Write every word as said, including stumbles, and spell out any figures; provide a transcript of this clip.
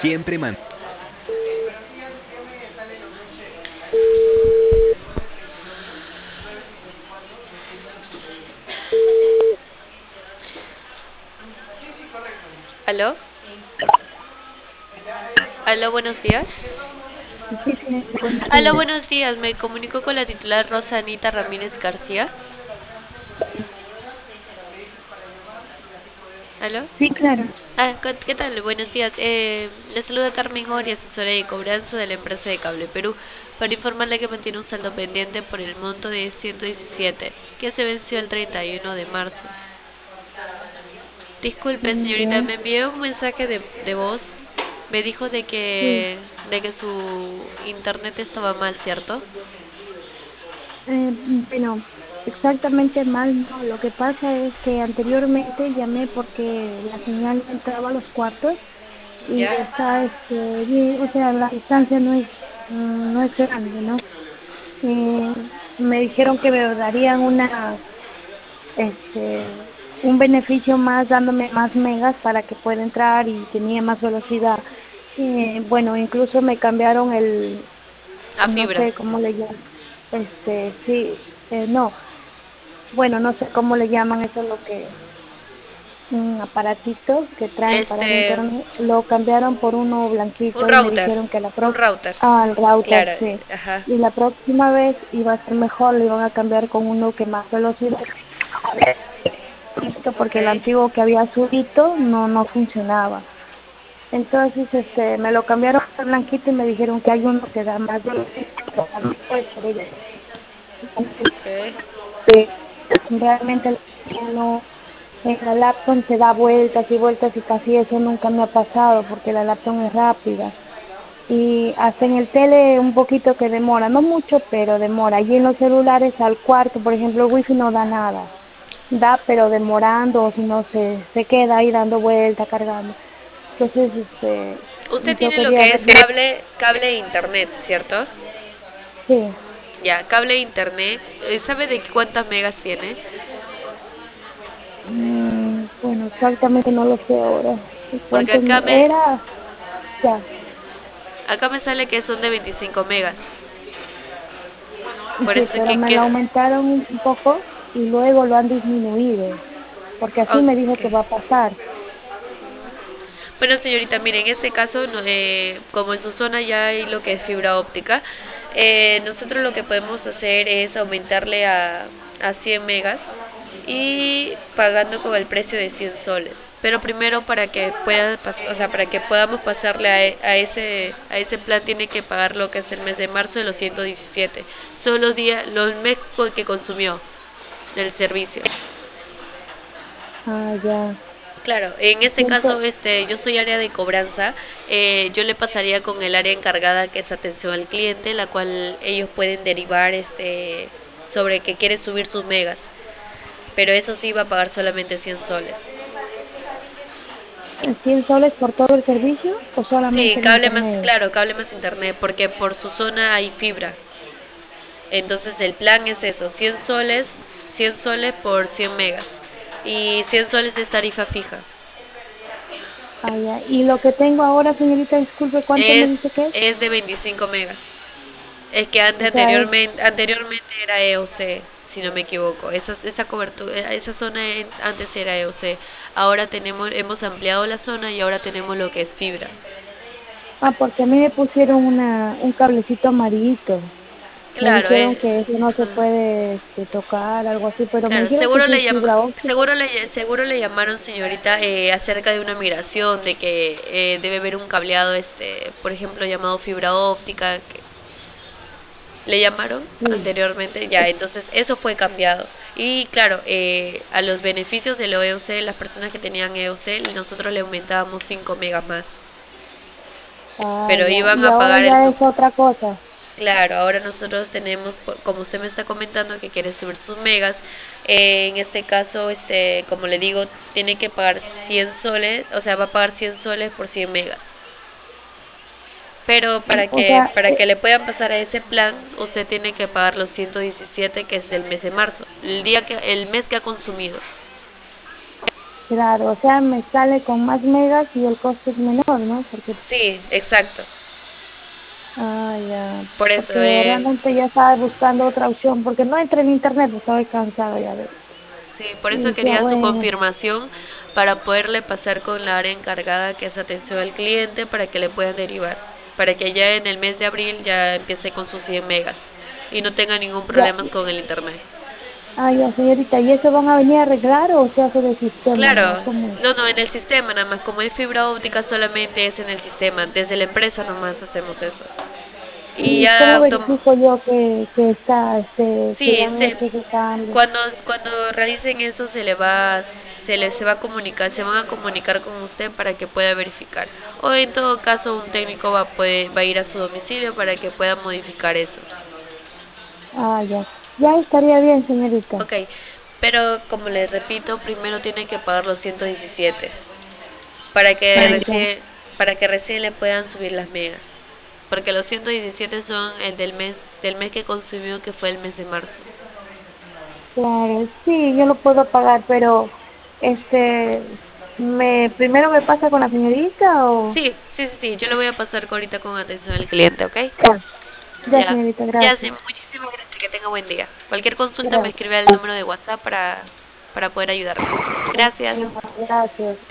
Siempre man. ¿Aló? ¿Aló, buenos días? Sí, sí, buenos Aló, días. buenos días. Me comunico con la titular Rosa Anita Ramírez García. ¿Aló? Sí, claro. Ah, ¿qué qué tal? Buenos días. Eh, le saluda Carmen Ori, asesora de cobranza de la empresa de Cable Perú, para informarle que mantiene un saldo pendiente por el monto de ciento diecisiete, que se venció el treinta y uno de marzo. Disculpe, Mm, señorita, ya. me envió un mensaje de, de voz. Me dijo de Sí. que, de que su internet estaba mal, ¿cierto? Eh, bueno, exactamente mal, no. Lo que pasa es que anteriormente llamé porque la señal no entraba a los cuartos y ¿Ya? está, este, bien, o sea, la distancia no es, mm, no es grande, ¿no? Eh, Me dijeron que me darían una, este, un beneficio más dándome más megas para que pueda entrar y tenía más velocidad. Eh, bueno, incluso me cambiaron el, A no fibra. sé cómo le llaman, este, sí, eh, no, bueno, no sé cómo le llaman eso, lo que, un aparatito que traen para el Este, internet, lo cambiaron por uno un blanquito y me router. dijeron que la Un próxima, router. ah, el router, Claro, sí, ajá. y la próxima vez iba a ser mejor, lo iban a cambiar con uno que más velocidad, porque el Ok. antiguo que había subido no, no funcionaba. Entonces, este, me lo cambiaron por blanquito y me dijeron que hay uno que da más velocidad, pues, pero ya Ok. que realmente no, en la laptop se da vueltas y vueltas y casi eso nunca me ha pasado porque la laptop es rápida. Y hasta en el tele un poquito que demora, no mucho, pero demora. Y en los celulares al cuarto, por ejemplo, el wifi no da nada. Da, pero demorando, o si no se, se queda ahí dando vuelta, cargando. Entonces, este, Usted yo tiene lo quería que ver es bien. cable, cable e internet, ¿cierto? Sí. Ya, cable e internet. Eh, ¿Sabe de cuántas megas tiene? Mm, bueno, exactamente no lo sé ahora. ¿Y Porque cuánto acá me me, era? Ya. acá me sale que son de veinticinco megas. Por Sí, eso es pero que me lo quiero... aumentaron un poco y luego lo han disminuido, porque así me dijo Ok. que va a pasar. Bueno, señorita, mire, en este caso, no, eh, como en su zona ya hay lo que es fibra óptica, eh, nosotros lo que podemos hacer es aumentarle a, a cien megas y pagando con el precio de cien soles. Pero primero para que pueda, pas- o sea, para que podamos pasarle a, e- a ese a ese plan tiene que pagar lo que es el mes de marzo de los ciento diecisiete. Son los días, los meses que consumió del servicio. Ah, ya. Claro, en este Siento, caso, este, yo soy área de cobranza. Eh, yo le pasaría con el área encargada que es atención al cliente, la cual ellos pueden derivar, este, sobre que quiere subir sus megas. Pero eso sí va a pagar solamente cien soles. ¿cien soles por todo el servicio o Sí, solamente el cable más, internet? claro, cable más internet, porque por su zona hay fibra. Entonces el plan es eso, cien soles, cien soles por cien megas. Y cien soles es tarifa fija. Ah, ya. Y lo que tengo ahora, señorita, disculpe, ¿cuánto me dice Es, que es? es de veinticinco megas. Es que antes, O sea, es, anteriormente, anteriormente era E O C, si no me equivoco. Esa, esa cobertura, esa zona en- antes era E O C. Ahora tenemos, hemos ampliado la zona y ahora tenemos lo que es fibra. ah, porque a mí me pusieron una, un cablecito amarillito. Me Claro, dijeron eh, que eso no se puede, este, tocar, algo así, pero me claro. dijeron que Seguro sí le es llam- fibra óptica. seguro le, seguro le llamaron señorita eh, acerca de una migración, de que eh, debe haber un cableado, este, por ejemplo, llamado fibra óptica. Que le llamaron Sí. anteriormente, ya, entonces eso fue cambiado. Y claro, eh, a los beneficios del E O C, las personas que tenían E O C, nosotros le aumentábamos cinco megas más. Ah, Pero ya. iban Y a ahora pagar el... ya es otra cosa. Claro, ahora nosotros tenemos, como usted me está comentando, que quiere subir sus megas, eh, en este caso, este, como le digo, tiene que pagar cien soles, o sea, va a pagar cien soles por cien megas. Pero para O que, sea, para eh, que le puedan pasar a ese plan, usted tiene que pagar los ciento diecisiete que es del mes de marzo, el día que, el mes que ha consumido. Claro, o sea, me sale con más megas y el costo es menor, ¿no? Porque, Sí, exacto. ah, ya, Por eso, porque eh, realmente ya estaba buscando otra opción, porque no entré en internet, estaba cansada ya de... sí, por Y eso decía, quería su bueno, confirmación para poderle pasar con la área encargada que es atención al cliente para que le puedan derivar, para que ya en el mes de abril ya empiece con sus cien megas y no tenga ningún ya, problema con el internet. ah, ya, señorita, ¿y eso van a venir a arreglar o se hace del sistema nomás? Claro, ¿Cómo es? no, no, en el sistema nada más, como es fibra óptica solamente es en el sistema, desde la empresa nomás hacemos eso. Y ¿Y cómo ya autom- verifico yo que, que está, este, que sí, ya han se, hecho ese cambio? cuando, cuando realicen eso se le va, se les se va a comunicar, se van a comunicar con usted para que pueda verificar. O en todo caso un técnico va, puede, va a ir a su domicilio para que pueda modificar eso. Ah, ya, ya estaría bien, señorita. Ok, pero como les repito, primero tiene que pagar los ciento diecisiete para que Ah, ya. recién, para que recién le puedan subir las megas. Porque los ciento diecisiete son el del mes, del mes que consumió, que fue el mes de marzo. Claro, sí, yo lo puedo pagar, pero este, me primero me pasa con la señorita o Sí, sí, sí, sí, yo lo voy a pasar ahorita con atención al cliente, ¿ok? ya, ya Ya, señorita, ya, sí, gracias, muchísimas gracias, que tenga buen día. Cualquier consulta me gracias, escribe al número de WhatsApp para, para poder ayudarle. Gracias. gracias.